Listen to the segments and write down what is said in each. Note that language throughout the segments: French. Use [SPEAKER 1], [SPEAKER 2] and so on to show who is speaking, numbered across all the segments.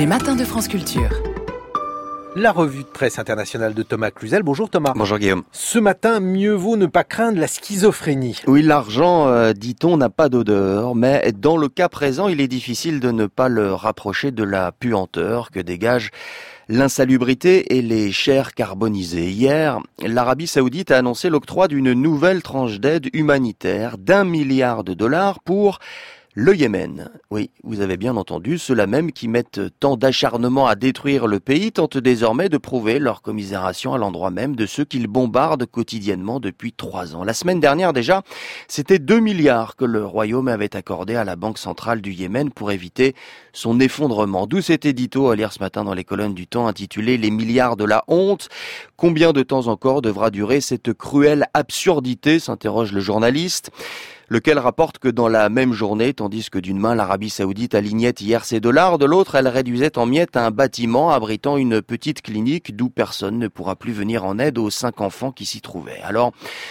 [SPEAKER 1] Les matins de France Culture.
[SPEAKER 2] La revue de presse internationale de Thomas Cluzel. Bonjour Thomas.
[SPEAKER 3] Bonjour Guillaume.
[SPEAKER 2] Ce matin, mieux vaut ne pas craindre la schizophrénie.
[SPEAKER 3] Oui, l'argent, dit-on, n'a pas d'odeur, mais dans le cas présent, il est difficile de ne pas le rapprocher de la puanteur que dégage l'insalubrité et les chairs carbonisées. Hier, l'Arabie Saoudite a annoncé l'octroi d'une nouvelle tranche d'aide humanitaire d'$1 milliard pour le Yémen. Oui, vous avez bien entendu, ceux-là même qui mettent tant d'acharnement à détruire le pays tentent désormais de prouver leur commisération à l'endroit même de ceux qu'ils bombardent quotidiennement depuis 3 ans. La semaine dernière déjà, c'était 2 milliards que le Royaume avait accordé à la Banque centrale du Yémen pour éviter son effondrement. D'où cet édito à lire ce matin dans les colonnes du Temps intitulé « Les milliards de la honte ». Combien de temps encore devra durer cette cruelle absurdité, s'interroge le journaliste, lequel rapporte que dans la même journée, tandis que d'une main l'Arabie Saoudite alignait hier ses dollars, de l'autre elle réduisait en miettes un bâtiment abritant une petite clinique d'où personne ne pourra plus venir en aide aux 5 enfants qui s'y trouvaient. Alors,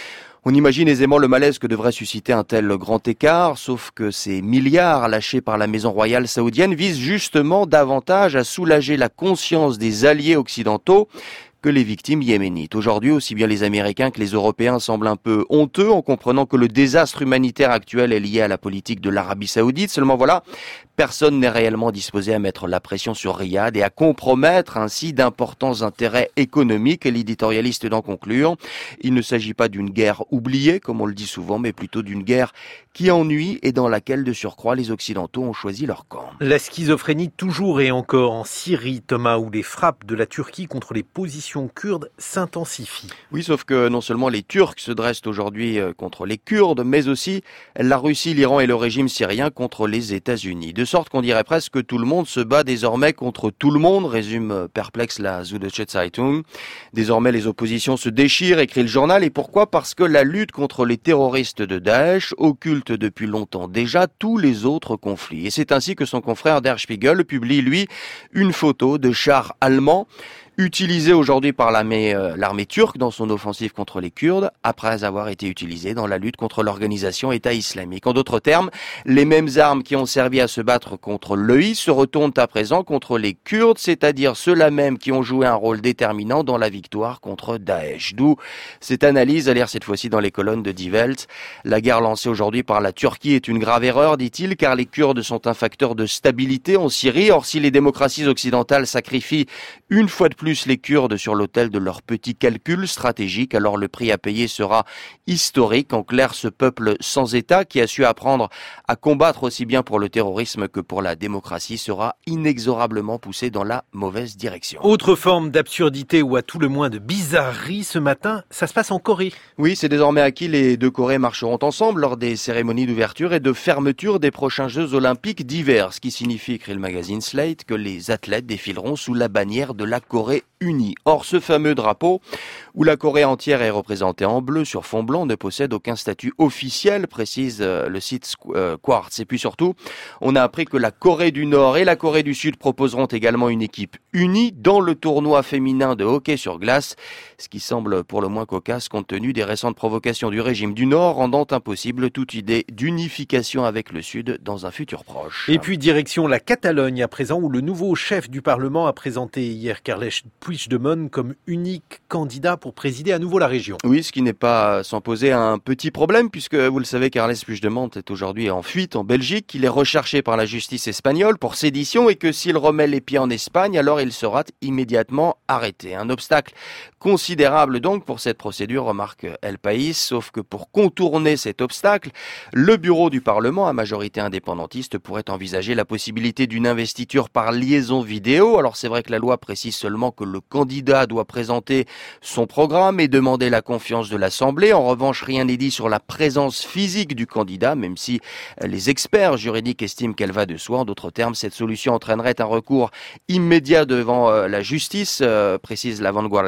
[SPEAKER 3] on imagine aisément le malaise que devrait susciter un tel grand écart, sauf que ces milliards lâchés par la maison royale saoudienne visent justement davantage à soulager la conscience des alliés occidentaux que les victimes yéménites. Aujourd'hui, aussi bien les Américains que les Européens semblent un peu honteux en comprenant que le désastre humanitaire actuel est lié à la politique de l'Arabie Saoudite. Seulement voilà, personne n'est réellement disposé à mettre la pression sur Riyad et à compromettre ainsi d'importants intérêts économiques. Et l'éditorialiste d'en conclure, il ne s'agit pas d'une guerre oubliée, comme on le dit souvent, mais plutôt d'une guerre qui ennuie et dans laquelle, de surcroît, les Occidentaux ont choisi leur camp.
[SPEAKER 2] La schizophrénie toujours et encore en Syrie, Thomas, où les frappes de la Turquie contre les positions kurdes s'intensifient.
[SPEAKER 3] Oui, sauf que non seulement les Turcs se dressent aujourd'hui contre les Kurdes, mais aussi la Russie, l'Iran et le régime syrien contre les États-Unis. De sorte qu'on dirait presque que tout le monde se bat désormais contre tout le monde, résume perplexe la Süddeutsche Zeitung. Désormais, les oppositions se déchirent, écrit le journal. Et pourquoi ? Parce que la lutte contre les terroristes de Daesh occulte depuis longtemps déjà tous les autres conflits. Et c'est ainsi que son confrère Der Spiegel publie, lui, une photo de chars allemands utilisé aujourd'hui par l'armée turque dans son offensive contre les Kurdes, après avoir été utilisé dans la lutte contre l'organisation État islamique. En d'autres termes, les mêmes armes qui ont servi à se battre contre l'EI se retournent à présent contre les Kurdes, c'est-à-dire ceux-là même qui ont joué un rôle déterminant dans la victoire contre Daesh. D'où cette analyse, à lire cette fois-ci dans les colonnes de Die Welt. La guerre lancée aujourd'hui par la Turquie est une grave erreur, dit-il, car les Kurdes sont un facteur de stabilité en Syrie. Or, si les démocraties occidentales sacrifient une fois de plus les Kurdes sur l'autel de leurs petits calculs stratégiques, alors le prix à payer sera historique. En clair, ce peuple sans État qui a su apprendre à combattre aussi bien pour le terrorisme que pour la démocratie sera inexorablement poussé dans la mauvaise direction.
[SPEAKER 2] Autre forme d'absurdité ou à tout le moins de bizarrerie ce matin, ça se passe en Corée.
[SPEAKER 3] Oui, c'est désormais acquis, les deux Corées marcheront ensemble lors des cérémonies d'ouverture et de fermeture des prochains Jeux Olympiques d'hiver, ce qui signifie, écrit le magazine Slate, que les athlètes défileront sous la bannière de la Corée unie. Or, ce fameux drapeau, où la Corée entière est représentée en bleu sur fond blanc, ne possède aucun statut officiel, précise le site Quartz. Et puis surtout, on a appris que la Corée du Nord et la Corée du Sud proposeront également une équipe unie dans le tournoi féminin de hockey sur glace, ce qui semble pour le moins cocasse compte tenu des récentes provocations du régime du Nord, rendant impossible toute idée d'unification avec le Sud dans un futur proche.
[SPEAKER 2] Et puis direction la Catalogne à présent, où le nouveau chef du Parlement a présenté hier Carles Puigdemont comme unique candidat pour présider à nouveau la région.
[SPEAKER 3] Oui, ce qui n'est pas sans poser un petit problème, puisque vous le savez, Carles Puigdemont est aujourd'hui en fuite en Belgique. Il est recherché par la justice espagnole pour sédition et que s'il remet les pieds en Espagne, alors il sera immédiatement arrêté. Un obstacle considérable donc pour cette procédure, remarque El País, sauf que pour contourner cet obstacle, le bureau du Parlement à majorité indépendantiste pourrait envisager la possibilité d'une investiture par liaison vidéo. Alors c'est vrai que la loi précise seulement que le candidat doit présenter son programme et demander la confiance de l'Assemblée. En revanche, rien n'est dit sur la présence physique du candidat, même si les experts juridiques estiment qu'elle va de soi. En d'autres termes, cette solution entraînerait un recours immédiat devant la justice, précise la Vanguardia, une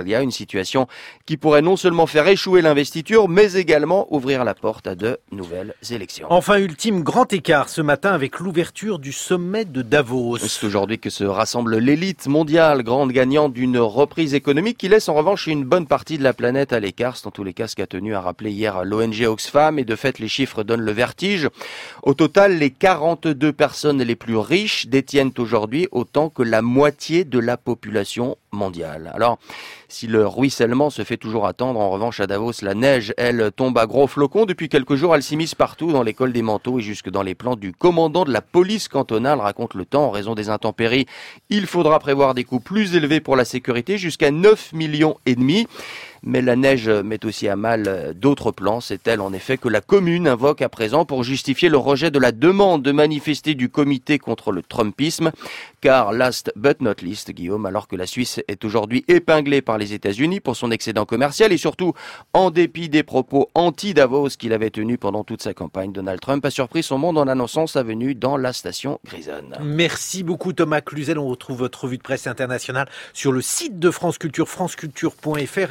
[SPEAKER 3] situation qui pourrait non seulement faire échouer l'investiture, mais également ouvrir la porte à de nouvelles élections.
[SPEAKER 2] Enfin, ultime grand écart ce matin avec l'ouverture du sommet de Davos.
[SPEAKER 3] C'est aujourd'hui que se rassemble l'élite mondiale, grande gagnante d'une reprise économique qui laisse en revanche une bonne partie de la planète à l'écart. C'est en tous les cas ce qu'a tenu à rappeler hier l'ONG Oxfam, et de fait les chiffres donnent le vertige. Au total, les 42 personnes les plus riches détiennent aujourd'hui autant que la moitié de la population mondiale. Alors, si le ruissellement se fait toujours attendre, en revanche à Davos, la neige, elle, tombe à gros flocons. Depuis quelques jours, elle s'immisce partout dans l'école des manteaux et jusque dans les plans du commandant de la police cantonale, raconte le temps. En raison des intempéries, il faudra prévoir des coûts plus élevés pour la sécurité, jusqu'à 9,5 millions. Mais la neige met aussi à mal d'autres plans. C'est elle, en effet, que la commune invoque à présent pour justifier le rejet de la demande de manifester du comité contre le Trumpisme. Car, last but not least, Guillaume, alors que la Suisse est aujourd'hui épinglée par les États-Unis pour son excédent commercial et surtout en dépit des propos anti-Davos qu'il avait tenus pendant toute sa campagne, Donald Trump a surpris son monde en annonçant sa venue dans la station grisonne.
[SPEAKER 2] Merci beaucoup Thomas Cluzel. On retrouve votre revue de presse internationale sur le site de France Culture, franceculture.fr.